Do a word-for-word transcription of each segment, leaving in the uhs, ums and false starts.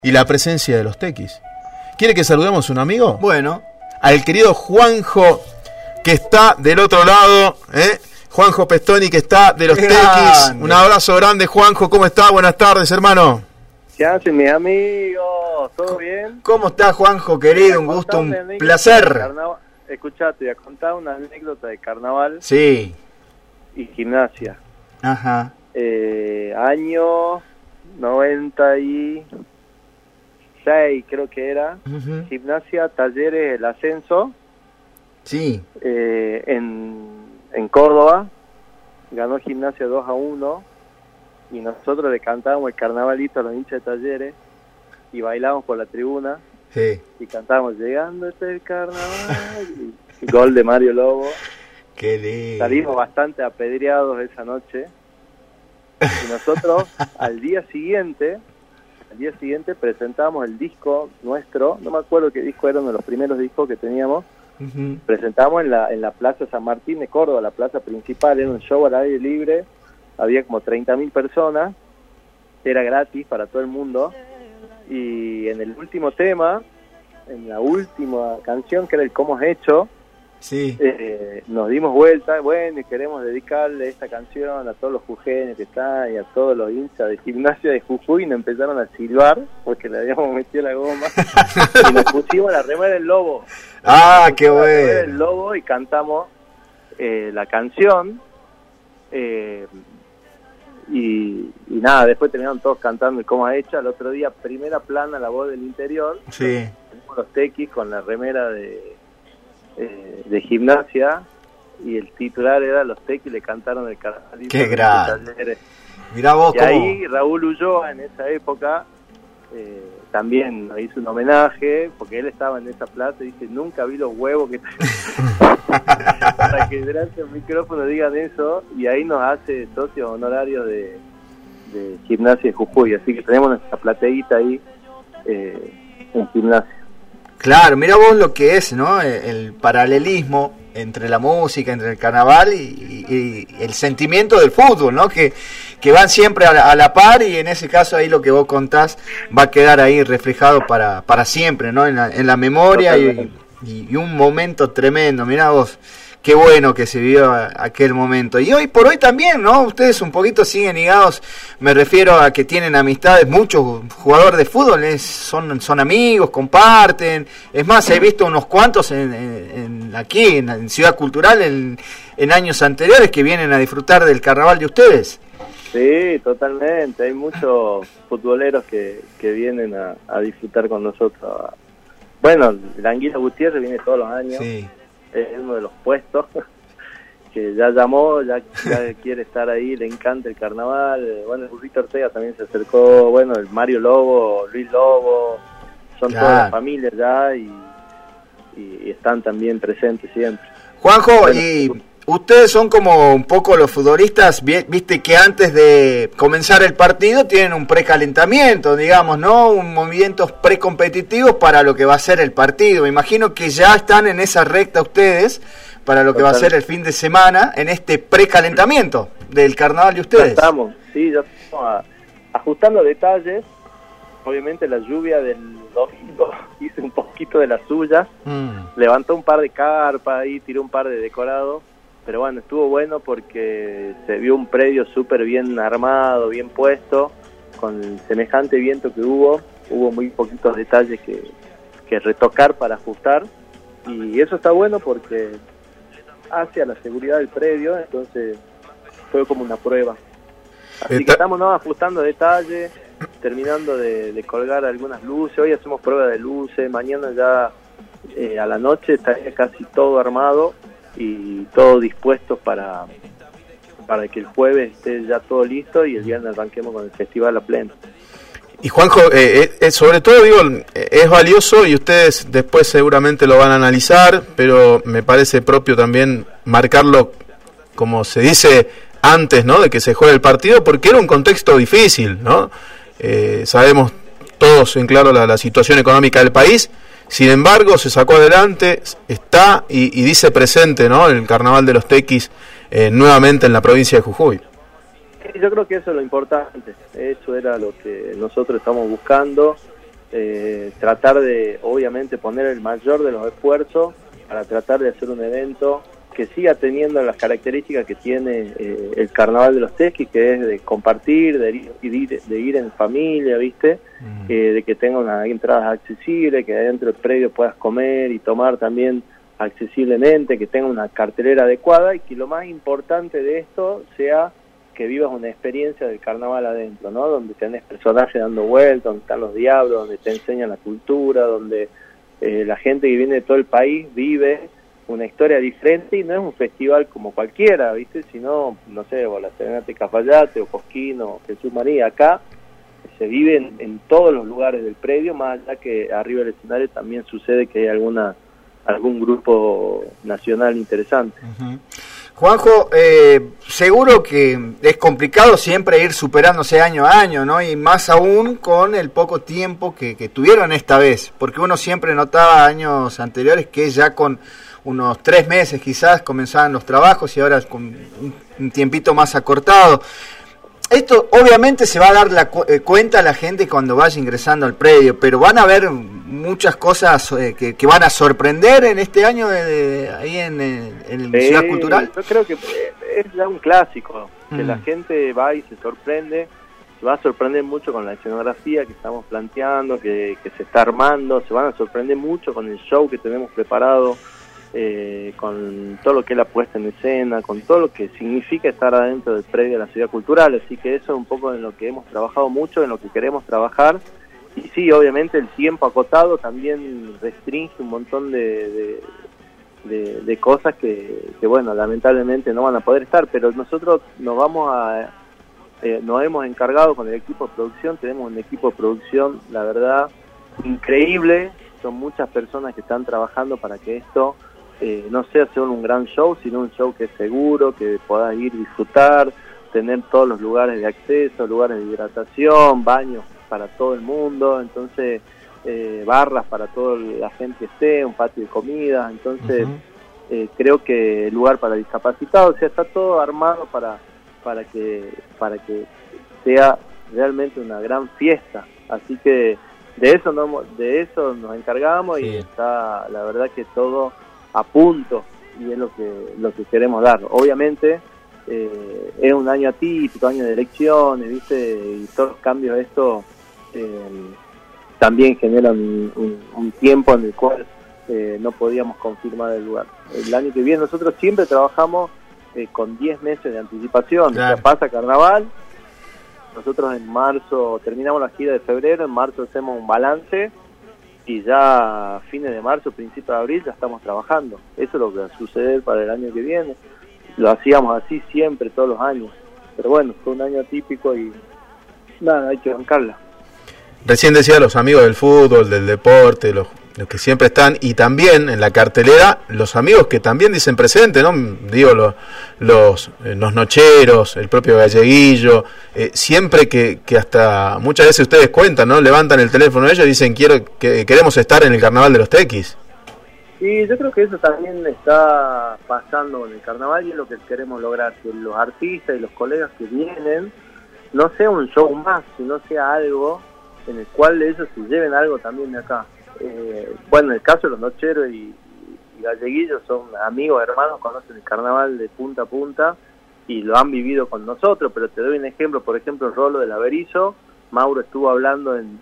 y la presencia de los tequis. ¿Quiere que saludemos a un amigo? Bueno. Al querido Juanjo, que está del otro lado, ¿eh? Juanjo Pestoni, que está de los Grande. tequis. Un abrazo grande, Juanjo. ¿Cómo está? Buenas tardes, hermano. ¿Qué hacen, mis amigos? ¿Todo bien? ¿Cómo está, Juanjo, querido? Un gusto, un placer. Escuchá, te voy a contar una anécdota de carnaval. Sí. Y gimnasia. Ajá. Eh, año noventa y seis, creo que era. Uh-huh. Gimnasia, Talleres, el ascenso. Sí. Eh, en, en Córdoba. Ganó Gimnasia dos a uno. Y nosotros le cantábamos el carnavalito a los hinchas de Talleres. Y bailábamos por la tribuna. Sí. Y cantábamos llegando este el carnaval. y, y gol de Mario Lobo. Qué lindo. Salimos bastante apedreados esa noche. Y nosotros al día siguiente, al día siguiente presentamos el disco nuestro. No me acuerdo qué disco era, uno de los primeros discos que teníamos. Uh-huh. Presentamos en la en la Plaza San Martín de Córdoba, la plaza principal. Era un show al aire libre. Había como treinta mil personas. Era gratis para todo el mundo. Y en el último tema, en la última canción, que era el Cómo has hecho, sí. eh, nos dimos vuelta, bueno, y queremos dedicarle esta canción a todos los jujeños que están y a todos los hinchas de Gimnasia de Jujuy, y nos empezaron a silbar porque le habíamos metido la goma y nos pusimos la remera del Lobo. Ah, qué bueno. La remera del Lobo y cantamos eh, la canción. Eh, Y, y nada, después terminaron todos cantando el Cómo ha hecho. Al otro día, primera plana, la voz del interior. Sí. Los tequis con la remera de, eh, de Gimnasia. Y el titular era los tequis le cantaron el carnavalito. ¡Qué grande! Mirá vos, y cómo... ahí Raúl Ulloa, en esa época, eh, también nos hizo un homenaje, porque él estaba en esa plaza y dice, nunca vi los huevos que... para que delante del micrófono digan eso, y ahí nos hace socios honorarios de, de Gimnasia de Jujuy, así que tenemos nuestra plateíta ahí eh, en Gimnasia. Claro, mira vos lo que es, ¿no? El, el paralelismo entre la música, entre el carnaval y, y, y el sentimiento del fútbol, ¿no? Que, que van siempre a la, a la par, y en ese caso ahí lo que vos contás va a quedar ahí reflejado para, para siempre, ¿no? En la, en la memoria y, y, y un momento tremendo, mirá vos. Qué bueno que se vivió aquel momento. Y hoy por hoy también, ¿no? Ustedes un poquito siguen ligados, me refiero a que tienen amistades, muchos jugadores de fútbol es, son, son amigos, comparten. Es más, he visto unos cuantos en, en, en aquí, en, en Ciudad Cultural, en, en años anteriores, que vienen a disfrutar del carnaval de ustedes. Sí, totalmente. Hay muchos futboleros que, que vienen a, a disfrutar con nosotros. Bueno, la Anguila Gutiérrez viene todos los años. Sí. Es uno de los puestos que ya llamó, ya, ya quiere estar ahí, le encanta el carnaval. Bueno, el Burrito Ortega también se acercó, bueno, el Mario Lobo, Luis Lobo, son claro. Todas las familias ya y, y, y están también presentes siempre. Juanjo, bueno, y ustedes son como un poco los futbolistas, viste que antes de comenzar el partido tienen un precalentamiento, digamos, ¿no? Un movimientos precompetitivos para lo que va a ser el partido. Me imagino que ya están en esa recta ustedes para lo que va a ser el fin de semana, en este precalentamiento del carnaval de ustedes. Ya estamos, sí, ya estamos a, ajustando detalles. Obviamente la lluvia del domingo hizo un poquito de la suya, mm. levantó un par de carpas ahí, tiró un par de decorados. Pero bueno, estuvo bueno porque se vio un predio súper bien armado, bien puesto, con el semejante viento que hubo, hubo muy poquitos detalles que, que retocar para ajustar, y eso está bueno porque hace a la seguridad del predio, entonces fue como una prueba. Así Está... que estamos ¿no? ajustando detalles, terminando de, de colgar algunas luces, hoy hacemos prueba de luces, mañana ya eh, a la noche estaría casi todo armado, y todo dispuesto para para que el jueves esté ya todo listo y el viernes arranquemos con el festival a pleno. Y Juanjo, eh, eh, sobre todo digo, eh, es valioso y ustedes después seguramente lo van a analizar, pero me parece propio también marcarlo, como se dice antes, ¿no? De que se juegue el partido, porque era un contexto difícil, ¿no? Eh, sabemos todos en claro la, la situación económica del país. Sin embargo, se sacó adelante, está y, y dice presente, ¿no? El carnaval de los tequis eh, nuevamente en la provincia de Jujuy. Yo creo que eso es lo importante, eso era lo que nosotros estamos buscando, eh, tratar de, obviamente, poner el mayor de los esfuerzos para tratar de hacer un evento que siga teniendo las características que tiene eh, el Carnaval de los Tequis, que es de compartir, de ir, de ir en familia, ¿viste? Mm. Eh, de que tenga unas entradas accesibles, que dentro del predio puedas comer y tomar también accesiblemente, que tenga una cartelera adecuada y que lo más importante de esto sea que vivas una experiencia del carnaval adentro, ¿no? Donde tenés personajes dando vueltas, donde están los diablos, donde te enseñan la cultura, donde eh, la gente que viene de todo el país vive una historia diferente y no es un festival como cualquiera, ¿viste? Sino, no sé, o la Serenata de Cafayate o Cosquín o Jesús María. Acá se vive en, en todos los lugares del predio, más allá que arriba del escenario también sucede que hay alguna algún grupo nacional interesante. Uh-huh. Juanjo, eh, seguro que es complicado siempre ir superándose año a año, ¿no? Y más aún con el poco tiempo que, que tuvieron esta vez, porque uno siempre notaba años anteriores que ya con unos tres meses quizás comenzaban los trabajos y ahora con un, un tiempito más acortado. Esto obviamente se va a dar la cu- eh, cuenta a la gente cuando vaya ingresando al predio, pero van a haber muchas cosas eh, que, que van a sorprender en este año de, de, ahí en, en, en eh, Ciudad Cultural. Yo creo que es ya un clásico, que mm. la gente va y se sorprende, se va a sorprender mucho con la escenografía que estamos planteando, que, que se está armando, se van a sorprender mucho con el show que tenemos preparado, eh, con todo lo que es la puesta en escena, con todo lo que significa estar adentro del predio de la Ciudad Cultural, así que eso es un poco en lo que hemos trabajado mucho, en lo que queremos trabajar. Y sí, obviamente el tiempo acotado también restringe un montón de, de, de, de cosas que, que, bueno, lamentablemente no van a poder estar, pero nosotros nos vamos a, eh, nos hemos encargado con el equipo de producción, tenemos un equipo de producción, la verdad, increíble, son muchas personas que están trabajando para que esto eh, no sea solo un gran show, sino un show que es seguro, que puedas ir, disfrutar, tener todos los lugares de acceso, lugares de hidratación, baños para todo el mundo, entonces eh, barras para toda la gente que esté, un patio de comida, entonces uh-huh. eh, creo que lugar para discapacitados, o sea, está todo armado para para que para que sea realmente una gran fiesta, así que de eso no, de eso nos encargamos sí. Y está la verdad que todo a punto y es lo que lo que queremos dar. Obviamente eh, es un año atípico, año de elecciones, viste, y todos los cambios esto Eh, también generan un, un, un tiempo en el cual eh, no podíamos confirmar el lugar. El año que viene nosotros siempre trabajamos eh, con diez meses de anticipación, claro. O sea, pasa carnaval, nosotros en marzo terminamos la gira de febrero, en marzo hacemos un balance y ya a fines de marzo, principios de abril ya estamos trabajando. Eso es lo que va a suceder para el año que viene. Lo hacíamos así siempre, todos los años, pero bueno, fue un año atípico y nada, hay que bancarla. Recién decía los amigos del fútbol, del deporte, los, los que siempre están, y también en la cartelera, los amigos que también dicen presente, ¿no? Digo, los, los, eh, los nocheros, el propio Galleguillo, eh, siempre que, que hasta muchas veces ustedes cuentan, ¿no? Levantan el teléfono ellos y dicen, quiero que queremos estar en el Carnaval de los Tequis. Sí, yo creo que eso también está pasando en el carnaval y es lo que queremos lograr, que los artistas y los colegas que vienen no sea un show más, sino sea algo en el cual ellos se lleven algo también de acá. Eh, bueno, en el caso de los nocheros y, y galleguillos son amigos, hermanos, conocen el carnaval de punta a punta y lo han vivido con nosotros, pero te doy un ejemplo, por ejemplo, el Rolo del Averizo, Mauro estuvo hablando en,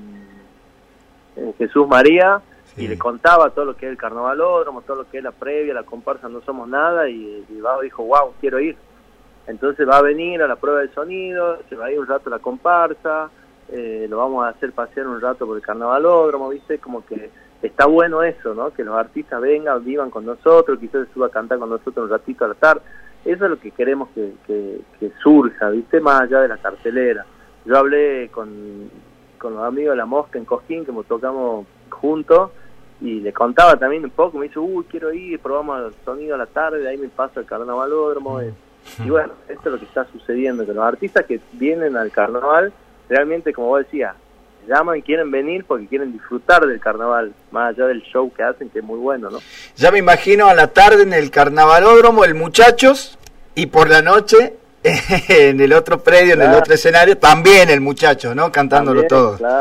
en, en Jesús María sí. Y le contaba todo lo que es el carnavalódromo, todo lo que es la previa, la comparsa No Somos Nada, y, y Babo dijo, wow, quiero ir. Entonces va a venir a la prueba de sonido, se va a ir un rato a la comparsa, Eh, lo vamos a hacer pasear un rato por el carnavalódromo, ¿viste? Como que está bueno eso, ¿no? Que los artistas vengan, vivan con nosotros, quizás se suba a cantar con nosotros un ratito a la tarde. Eso es lo que queremos que, que, que surja, ¿viste? Más allá de la cartelera. Yo hablé con, con los amigos de La Mosca en Cosquín, que nos tocamos juntos, y le contaba también un poco, me dice, uy, quiero ir, probamos el sonido a la tarde, ahí me paso al carnavalódromo. Y bueno, esto es lo que está sucediendo, que los artistas que vienen al carnaval realmente, como vos decías, llaman y quieren venir porque quieren disfrutar del carnaval, más allá del show que hacen, que es muy bueno, ¿no? Ya me imagino a la tarde en el carnavalódromo, el Muchachos, y por la noche en el otro predio, claro. En el otro escenario, también el Muchacho, ¿no? Cantándolo también, todo. Claro.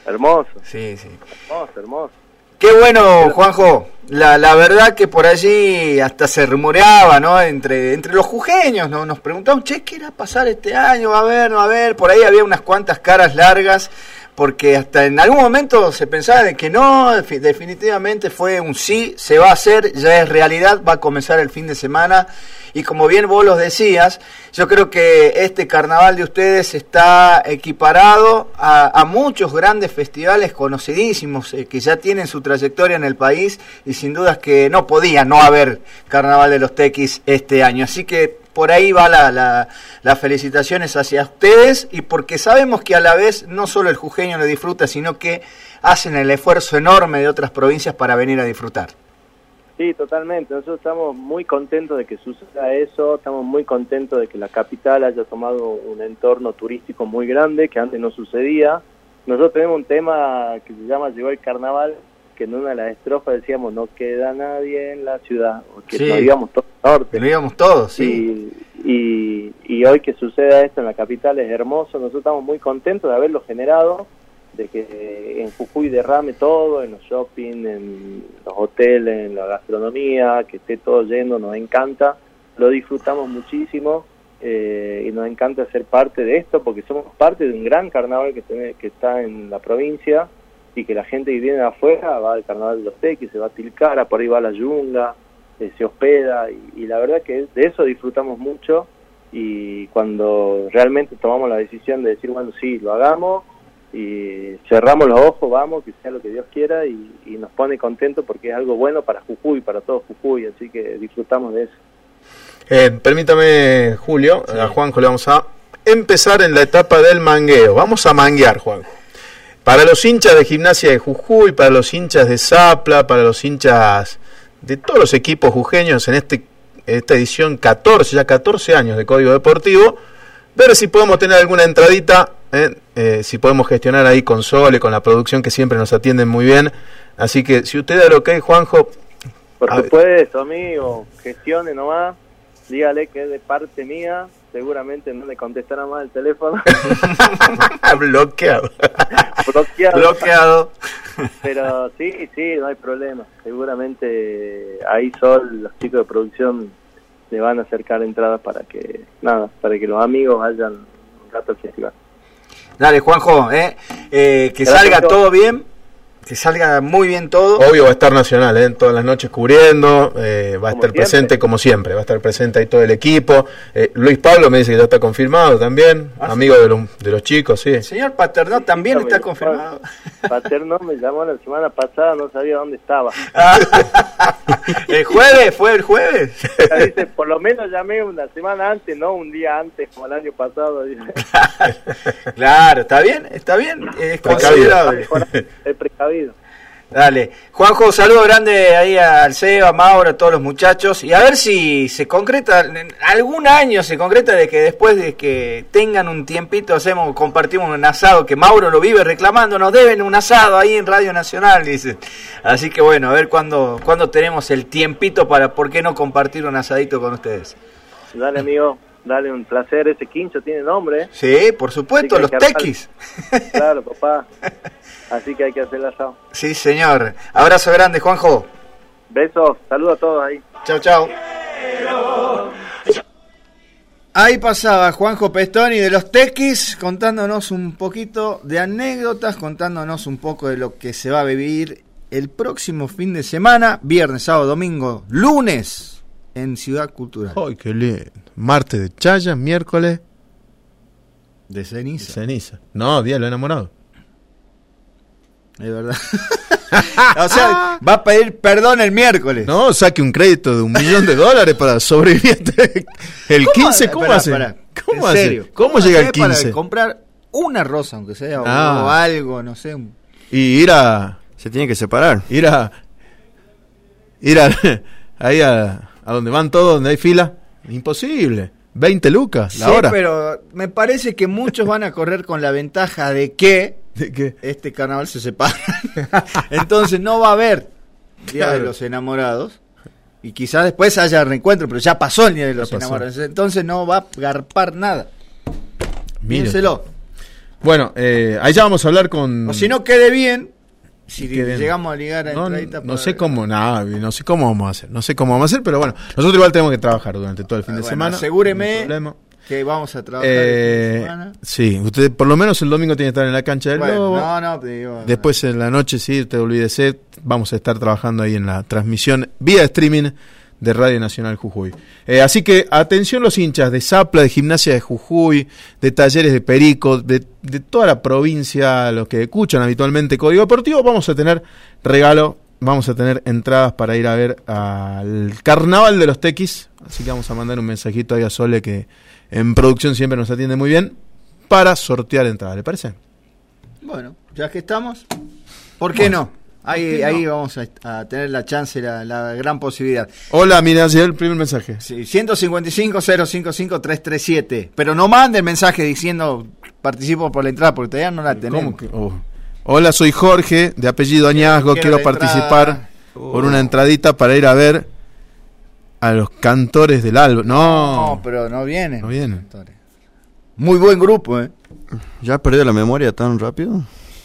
Hermoso. Sí, sí. Hermoso, hermoso. Qué bueno, Juanjo. La, la verdad que por allí hasta se rumoreaba, ¿no? Entre, entre los jujeños, ¿no? Nos preguntaban, che, ¿qué irá a pasar este año? Va a ver, no va a ver. Por ahí había unas cuantas caras largas, porque hasta en algún momento se pensaba de que no, definitivamente fue un sí, se va a hacer, ya es realidad, va a comenzar el fin de semana. Y como bien vos los decías, yo creo que este carnaval de ustedes está equiparado a, a muchos grandes festivales conocidísimos eh, que ya tienen su trayectoria en el país, y sin dudas que no podía no haber Carnaval de los Tequis este año. Así que por ahí va la, la, las felicitaciones hacia ustedes, y porque sabemos que a la vez no solo el jujeño lo disfruta, sino que hacen el esfuerzo enorme de otras provincias para venir a disfrutar. Sí, totalmente. Nosotros estamos muy contentos de que suceda eso, estamos muy contentos de que la capital haya tomado un entorno turístico muy grande, que antes no sucedía. Nosotros tenemos un tema que se llama Llegó el Carnaval, que en una de las estrofas decíamos, no queda nadie en la ciudad, porque Sí. nos íbamos todos al norte. Lo íbamos todos, sí. Y, y, y hoy que suceda esto en la capital es hermoso. Nosotros estamos muy contentos de haberlo generado, de que en Jujuy derrame todo, en los shopping, en los hoteles, en la gastronomía, que esté todo lleno, nos encanta, lo disfrutamos muchísimo eh, y nos encanta ser parte de esto, porque somos parte de un gran carnaval que, tiene, que está en la provincia, y que la gente que viene de afuera va al Carnaval de los Tequis, se va a Tilcara, por ahí va a la Yunga, eh, se hospeda, y, y la verdad que de eso disfrutamos mucho, y cuando realmente tomamos la decisión de decir, bueno, sí, lo hagamos, y cerramos los ojos, vamos, que sea lo que Dios quiera, y, y nos pone contentos porque es algo bueno para Jujuy, para todo Jujuy, así que disfrutamos de eso. Eh, permítame, Julio, sí. A Juanjo le vamos a empezar en la etapa del mangueo. Vamos a manguear, Juanjo. Para los hinchas de Gimnasia de Jujuy, para los hinchas de Zapla, para los hinchas de todos los equipos jujeños en este esta edición catorce, ya catorce años de Código Deportivo, ver si podemos tener alguna entradita, eh, eh, si podemos gestionar ahí con Sole, con la producción que siempre nos atienden muy bien. Así que si usted da lo que hay, Juanjo. Por supuesto, amigo, gestione nomás, dígale que es de parte mía, seguramente no le contestará más el teléfono. Bloqueado. Bloqueado. Bloqueado. Pero sí, sí, no hay problema. Seguramente ahí Sol, los chicos de producción, le van a acercar entradas para que, nada, para que los amigos vayan un rato al festival. Dale, Juanjo, eh, eh, que Gracias salga todo bien, que salga muy bien todo. Obvio va a estar Nacional, ¿eh? Todas las noches cubriendo, eh, va a estar siempre. presente como siempre, va a estar presente ahí todo el equipo. Eh, Luis Pablo me dice que ya está confirmado también, ¿Ah, amigo sí? de, los, de los chicos, sí. El señor Paternó también sí, está confirmado. Paternó me llamó la semana pasada, no sabía dónde estaba. ¿El jueves? ¿Fue el jueves? Dice, por lo menos llamé una semana antes, no un día antes, como el año pasado. Claro, está bien, está bien, es considerable. Es precavido. Dale, Juanjo, saludo grande ahí al Seba, a Mauro, a todos los muchachos, y a ver si se concreta, en algún año se concreta de que después de que tengan un tiempito hacemos, compartimos un asado, que Mauro lo vive reclamando, nos deben un asado ahí en Radio Nacional, dice. Así que bueno, a ver cuándo, cuándo tenemos el tiempito para, ¿por qué no compartir un asadito con ustedes? Dale, amigo. Dale, un placer, ese quincho tiene nombre, ¿eh? Sí, por supuesto, los tequis. Claro, papá. Así que hay que hacer el asado. Sí, señor. Abrazo grande, Juanjo. Besos, saludos a todos ahí. Chau, chau. Ahí pasaba Juanjo Pestoni de los Tequis, contándonos un poquito de anécdotas, contándonos un poco de lo que se va a vivir el próximo fin de semana, viernes, sábado, domingo, lunes, en Ciudad Cultural. ¡Ay, qué lindo! Martes de Chaya, miércoles de ceniza. De ceniza. No, día de lo enamorado. Es verdad. O sea, va a pedir perdón el miércoles. No, saque un crédito de un millón de dólares para sobrevivir. El quince, ¿cómo hace? ¿Cómo hace? ¿Cómo, ¿Cómo llega el quince? Para comprar una rosa, aunque sea, ah. o algo, no sé. Y ir a... Se tiene que separar. Ir a... Ir a... Ahí a, a donde van todos, donde hay fila. Imposible. veinte lucas la sí, hora. Pero me parece que muchos van a correr con la ventaja de que, ¿De qué? Este carnaval se separa. Entonces no va a haber Día claro. de los Enamorados. Y quizás después haya reencuentro, pero ya pasó el Día de los Enamorados. Entonces no va a garpar nada. Piénselo. Bueno, eh, ahí ya vamos a hablar con... O si no quede bien, si quede llegamos a ligar a no, entradita no para... sé cómo, nada, no sé cómo vamos a hacer, no sé cómo vamos a hacer, pero bueno, nosotros igual tenemos que trabajar durante todo el fin Ah, de bueno, semana. asegúreme no que vamos a trabajar eh, el fin de semana. Sí, usted por lo menos el domingo tiene que estar en la cancha del Bueno, Lobo. no, no, digo, Después en la noche, sí, te olvídese, vamos a estar trabajando ahí en la transmisión vía streaming de Radio Nacional Jujuy. Eh, así que atención los hinchas de Zapla, de Gimnasia de Jujuy, de Talleres de Perico, de, de toda la provincia, los que escuchan habitualmente Código Deportivo, vamos a tener regalo, vamos a tener entradas para ir a ver al Carnaval de los Tequis, así que vamos a mandar un mensajito ahí a Sole, que en producción siempre nos atiende muy bien, para sortear entradas, ¿le parece? Bueno, ya que estamos, ¿por qué bueno, no? Ahí, ahí no? vamos a, a tener la chance, la, la gran posibilidad. Hola, mira, llegó el primer mensaje. Sí, ciento cincuenta y cinco, cero cincuenta y cinco, trescientos treinta y siete. Pero no manden mensaje diciendo participo por la entrada, porque todavía no la tenemos. ¿Cómo que? Oh. Hola, soy Jorge, de apellido Añazgo, quiero, quiero participar oh. por una entradita para ir a ver a los cantores del Alba. No, no, pero no vienen. No vienen. Muy buen grupo, ¿eh? ¿Ya perdió la memoria tan rápido?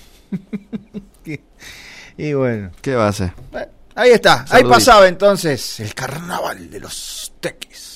Y bueno, ¿qué va a hacer? Ahí está, Saludito. Ahí pasaba entonces el Carnaval de los Tequis.